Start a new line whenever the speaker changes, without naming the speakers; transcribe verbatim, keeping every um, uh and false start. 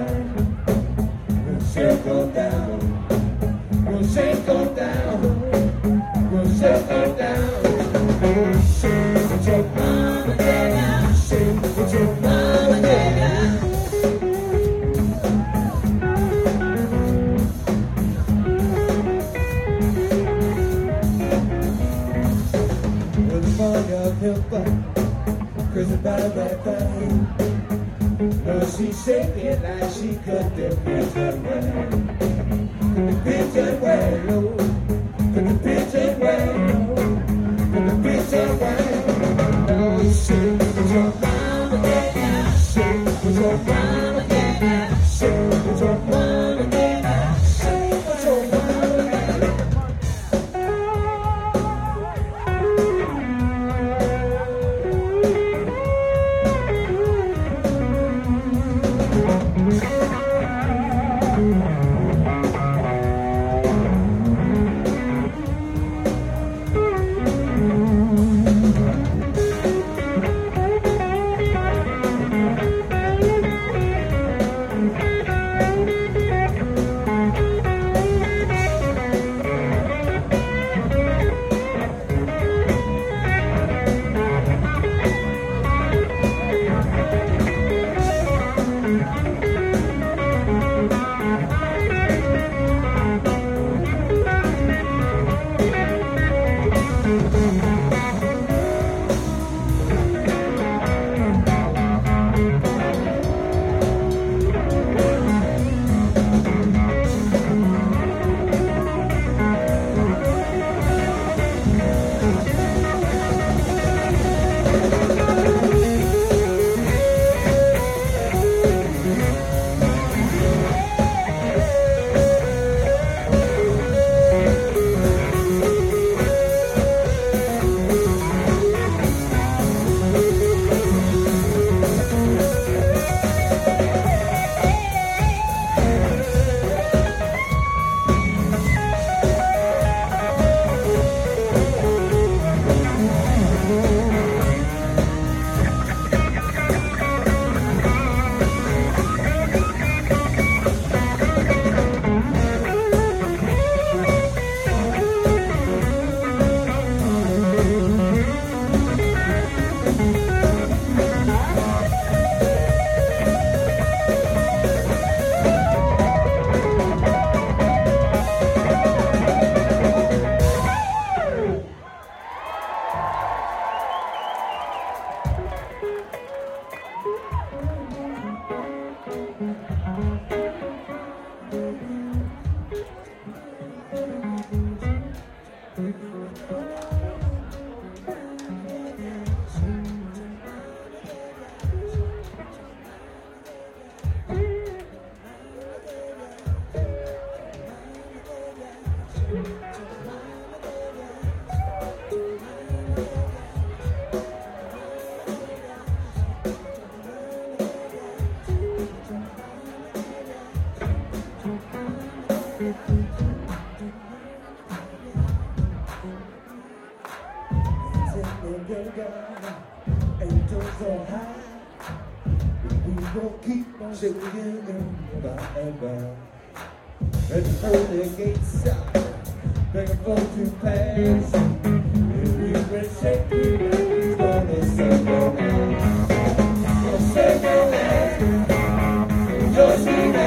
We'll circle down. We'll circle down. We'll circle down. Say what your mama did now. Say what your mama did now. With the money of helper, cause about that thing. No, she shake it like she cut the pigeon way. Cut the pigeon way, no. Cut the pigeon way, no. Cut the pigeon way. No, say what your mama did now. Say what your mama did now. Say what your mama did now. Say what your mama did now. Angels on high, we gon' keep on singing forever. And the holy gates out, begging for to pass. If we will shake you, he's gonna save your life. Gonna save your life. Your sweet